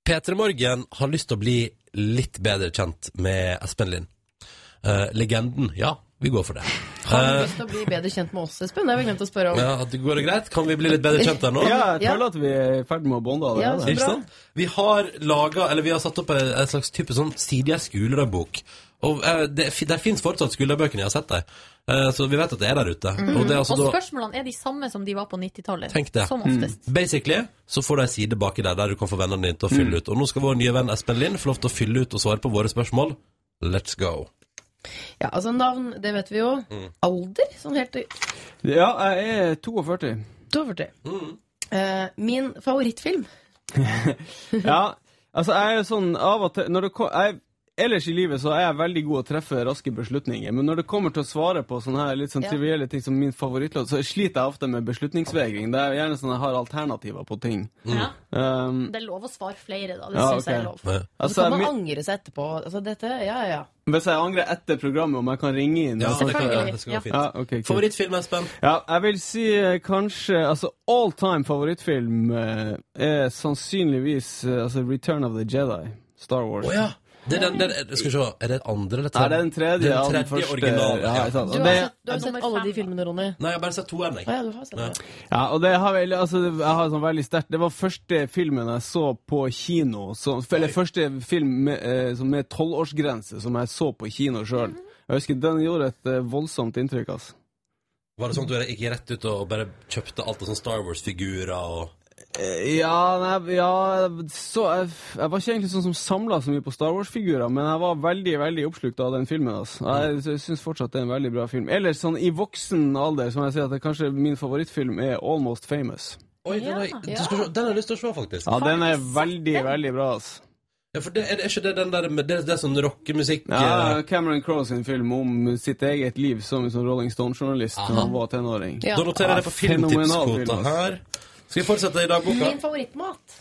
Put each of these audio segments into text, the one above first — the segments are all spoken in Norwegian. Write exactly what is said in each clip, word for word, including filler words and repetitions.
P tre Morgen har lyst til å bli litt bedre kjent med Espen Lind. Uh, legenden, ja, vi går for det. Har du lyst til å bli bedre kjent med oss, Espen? Det har vi glemt å spørre om. Ja, det går det greit? Kan vi bli litt bedre kjent her nå? Ja, jeg føler at vi er i ferd med å bonde av det. Ja, så Ikke sant? Vi har laget, eller vi har satt opp en, en slags type sånn sidig skoledagbok. Og uh, det, der finnes fortsatt skolebøkene, jeg har sett deg. Uh, så vi vet at det er der ute. Mm. Og, det er altså og da, spørsmålene er de samme som de var på nittitallet. tenk det. Som oftest. Mm. Basically, så får du en side baki der, der du kan få vennene dine til å fylle Mm. ut. Og nå skal vår nye venn Espen Lind få lov til å fylle ut og svare på våre spørsmål. Let's go. Ja, altså navn, det vet vi jo. Mm. Alder, sånn helt Ja, jeg er førti. førti. Mm. Eh, min favorittfilm. Ja, altså jeg er jo sånn av og til når det ko- jeg, Ellers i livet så er jeg veldig god å treffe raske beslutninger, men når det kommer til å svare på sånne her litt sånn Ja. trivielle ting som min favorittlåt, så sliter jeg ofte med beslutningsvegring. Det er gjerne sånn at jeg har alternativer på ting. Ja. Um, Det er lov å svare flere, da. Det Ja, synes jeg er ok. lov. Ja. Og så altså, kan man mi- angre seg etterpå. Altså dette, ja, ja. hvis jeg angrer etter programmet, om jeg kan ringe inn Ja, og det, snakke- kan, Selvfølgelig. det skal Ja. gå fint. Ja, ok, kult. Favorittfilm, Espen? Ja, jeg vil si eh, kanskje altså all time favorittfilm eh, er sannsynligvis eh, altså Return of the Jedi, Star Wars. Åja, det er den, det er, skal vi se, er det andre eller Nei, tredje? det er den tredje, Den av den tredje første. originale, Ja, ja. ikke sant. Du Og har det, sett, du har sett Nummer alle de fem. filmene, Ronny. Nei, jeg har bare sett to enn, jeg. Å ja, du har sett Ja. det. ja, og det har veldig, altså, det- jeg har sånn veldig sterkt. Det var første filmen jeg så på kino, så, eller første film med, eh, som med tolvårsgrense som jeg så på kino selv. Jeg husker den gjorde et eh, voldsomt inntrykk, altså. Var det sånn at du gikk rett ut og bare kjøpte alt av sånne Star Wars-figurer og... Eh, Ja, nei, ja så jeg, jeg var ikke egentlig sånn som samlet så mye på Star Wars-figurer, men jeg var veldig, veldig oppslukt av den filmen. Altså. Jeg, jeg synes fortsatt det er en veldig bra film. Eller sånn i voksen alder, som jeg sier, at det kanskje min favorittfilm er Almost Famous. Oi, den har, Ja. du skal se, den har jeg lyst til å se, faktisk. Ja, den er du sett veldig, den? veldig bra, altså. Ja, for det, er, er ikke det den der med det, det er sånn rockemusikk... Ja, eh, Cameron Crowe sin film om sitt eget liv som, som Rolling Stone-journalist da han var tenåring. Ja. Da noterer jeg det på Fenomenal film, filmtipskvota altså. her. Skal vi fortsette i dagboka? Min favorittmat.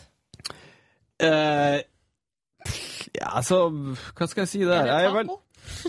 Eh, ja, altså, hva skal jeg si der? Jeg er vel... taco?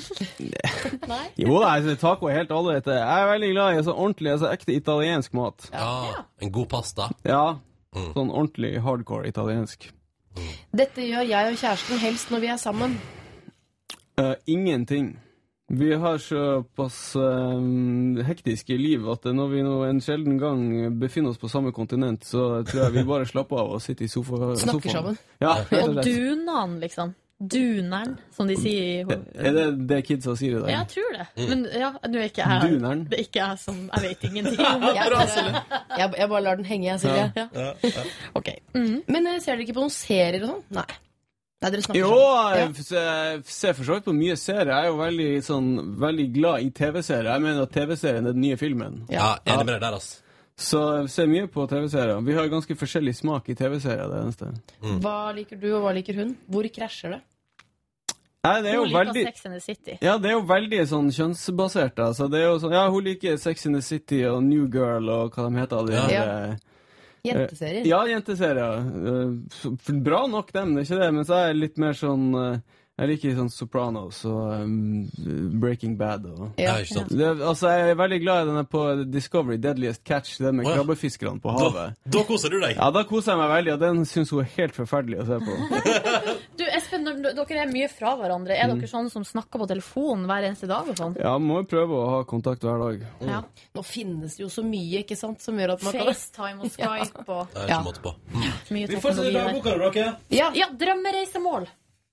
Nei? Jo, nei, altså, taco er helt allerede. Jeg er veldig glad i altså, ordentlig, altså, ekte italiensk mat. Ja, en god pasta. Ja, Mm. sånn ordentlig hardcore italiensk. Dette gjør jeg og kjæresten helst når vi er sammen. Eh, ingenting. Vi har såpass uh, hektiske liv at når vi nå en sjelden gang befinner oss på samme kontinent, så tror jeg vi bare slapper av og sitter i sofa, Snakker sofaen. sammen. Ja, helt Og rett. dunan, liksom. Duneren, som de sier i Er det det kidsa sier i dag? Ja, jeg tror det. Men ja, nå er ikke jeg Duneren? Det er ikke jeg som Jeg vet ingenting om det. Jeg bare, jeg, jeg bare lar den henge, jeg, Silje. Ja. Ok. Mhm. Men eh, ser dere ikke på noen serier og sånn? Nei. Nei, dere snakker Jo, sammen. jeg f- jeg ser for så vidt på mye serier. Jeg er jo veldig, sånn, veldig glad i T V-serier. Jeg mener at T V-serien er den nye filmen. Ja, enig med deg der, altså. Så jeg ser mye på T V-serier. Vi har ganske forskjellig smak i T V-serier, det eneste. Hva liker du, og hva liker hun? Hvor krasjer det? Nei, det er jo Hun liker veldig... Sex and the City. Ja, det er jo veldig sånn kjønnsbasert. Altså. Det er jo sånn, ja, hun liker Sex in the City og New Girl og hva de heter. De, Ja. der, Jenteserier? ja, jenteserier. Eh, så- Bra nok dem, det er ikke det, men så er jeg litt mer sånn... eh, Jeg liker sånn Sopranos og um, Breaking Bad. Og. Ja, ikke sant? Det, altså, jeg er veldig glad i denne på Discovery, Deadliest Catch, det med Å, ja. krabbefiskerne på Da, havet. da koser du deg. Ja, da koser jeg meg veldig, og den synes hun er helt forferdelig å se på. Du, Espen, når dere er mye fra hverandre. Er dere sånn som snakker på telefonen hver eneste dag og sånn? Ja, må jo prøve å ha kontakt hver dag. Ja. Nå finnes det jo så mye, ikke sant, som gjør at man kan... FaceTime og Skype og Det er Ja. ikke måte på. Mm. mye Vi fortsetter i teknologi der. dagboka, dere. Ja, Ja, drømmereisemål.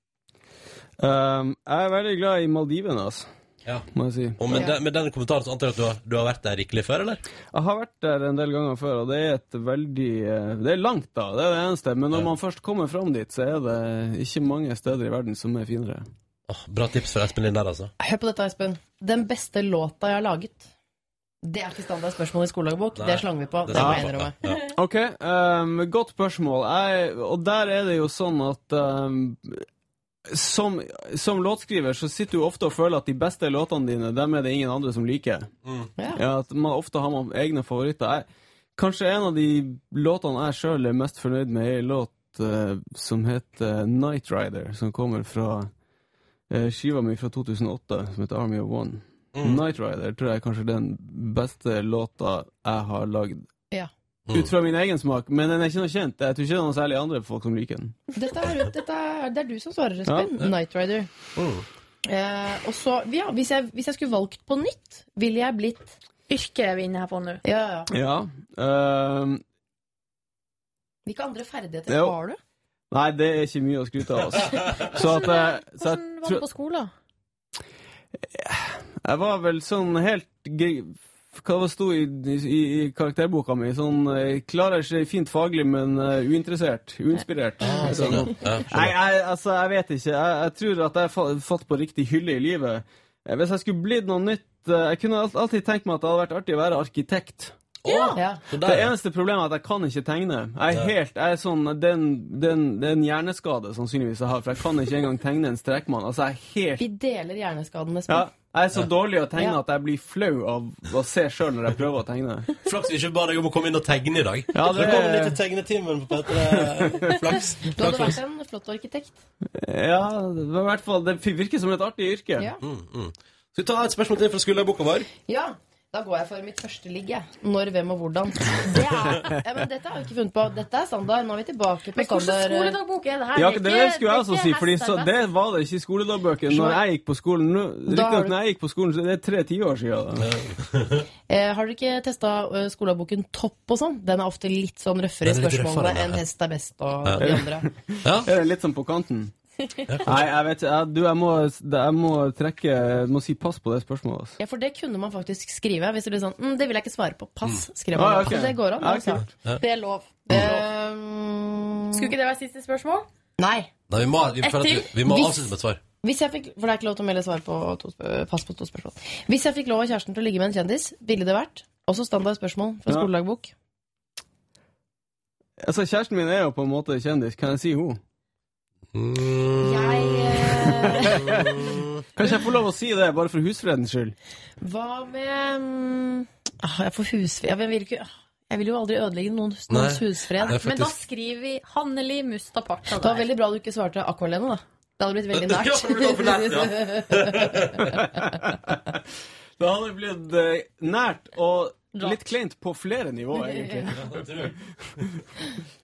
Um, jeg er veldig glad i Maldivene, altså, Ja. må jeg si. Og med, Ja. den, med den kommentaren så antar jeg at du har, du har vært der rikelig før, eller? Jeg har vært der en del ganger før, og det er et veldig eh, Det er langt, da, det er det eneste. Men når Ja. man først kommer fram dit, så er det ikke mange steder i verden som er finere. Åh, bra tips fra Espen Lind der, altså. hør på dette, Espen. Den beste låta jeg har laget. Det er ikke standard spørsmål i skoledagbok. Nei. Det slang vi på. Det Det må skal jeg jeg innrømme. fatte. Ja. Ok, um, godt spørsmål. Jeg, og der er det jo sånn at um, som, som låtskriver så sitter du ofte og føler at de beste låtene dine, dem er det ingen andre som liker. Ja. Ja, at man, ofte har man egne favoritter. Jeg, kanskje en av de låtene jeg selv er mest fornøyd med er en låt uh, som heter Night Rider, som kommer fra uh, skiva mi fra to tusen og åtte, som heter Army of One. Mm. Night Rider tror jeg er kanskje den beste låta jeg har lagd Ja. ut fra min egen smak, men den er ikke noe kjent. Jeg tror ikke det er noe særlig andre folk som liker den. Dette er, dette er, det er du som svarer, Espen. Ja. Knight Rider. Mm. Eh, og så, ja, hvis jeg, hvis jeg skulle valgt på nytt, ville jeg blitt Yrke er vi inne her på nå. Ja, ja. Ja. Uh, Hvilke andre ferdigheter Jo. har du? nei, det er ikke mye å skryte av. Altså. Så at jeg, så Hvordan jeg, var tror- du på skolen? jeg var vel sånn helt gøy. Hva det sto i, i, i karakterboka mi? Sånn, jeg klarer seg fint faglig, men uh, uinteressert. Uinspirert. Ah, sånn, ja. Ja, Nei, skjønner. jeg, altså, jeg vet ikke. Jeg, jeg tror at jeg har fått på riktig hylle i livet. Eh, Hvis jeg skulle blitt noe nytt, eh, jeg kunne alt- alltid tenkt meg at det hadde vært artig å være arkitekt. Å, Ja. så Det der, ja. eneste problemet er at jeg kan ikke tegne. Jeg er Ja. helt, jeg er sånn, det er en, det er en, det er en hjerneskade sannsynligvis jeg har, for jeg kan ikke engang tegne en strekmann. Altså, jeg er helt, Vi deler hjerneskaden, Espen. ja, jeg er så dårlig å tegne Ja. at jeg blir flau av å se selv når jeg prøver å tegne. Flaks vi ikke ba deg om å komme inn og tegne i dag. Ja, det- Velkommen litt til tegnetimen på P tre. Flaks. Du hadde Flaks, flaks. vært en flott arkitekt. Ja, det var i hvert fall, det virker som et artig yrke. Ja. Mm, mm. Skal vi ta et spørsmål til fra skulderboka vår? Ja, da går jeg for mitt første ligg, jeg. Når, hvem og hvordan. Det er, ja, men dette har vi ikke funnet på. Dette er standard. Nå er vi tilbake på Men hvilken standard. skoledagbok er det her? Ja, er det, ikke- skulle jeg også er si, ikke fordi hester så, best. det var det ikke i skoledagbøkene når jeg gikk på skolen. Nå, Da har riktignok du- når jeg gikk på skolen, så det er tre tiår siden. Da. Eh, har dere ikke testa uh, skoledaboken Topp og sånn? Den er ofte litt sånn røffere i Den er litt spørsmålene røffere, ja. enn Hest er best og Ja. de andre. Ja. Er det litt sånn på kanten? Nei, jeg vet ikke. Jeg, du, jeg må, jeg må trekke Jeg må si pass på det spørsmålet. Altså. Ja, for det kunne man faktisk skrive. Hvis det blir sånn mm, 'Det vil jeg ikke svare på'. Pass, skrev Ah, man. ok. da. Det går an. Ja, Altså. kult. Det er lov. Eh, Skulle ikke det være siste spørsmål? nei. Nei, vi må, vi, for at vi, vi må Hvis- avslutte med et svar. Hvis jeg fikk, for det er ikke lov til å melde svar på to, sp- pass på to spørsmål. Hvis jeg fikk lov av kjæresten til å ligge med en kjendis, ville det vært også standard spørsmål fra Ja. skoledagbok? Altså, kjæresten min er jo på en måte kjendis. Kan jeg si hun? Mm. Jeg eh, Kanskje jeg får lov å si det, bare for husfredens skyld? Hva med mm, ah, Jeg får husfred jeg vil, ikke, ah, jeg vil jo aldri ødelegge noens, Nei. noens husfred. Det er Men da faktisk- skriver vi Hanneli Mustapart. Det var veldig bra du ikke svarte Aqualene, da. Det hadde blitt veldig nært. Ja, for det ble for nært, ja. Det hadde blitt eh, nært og litt kleint på flere nivåer, egentlig.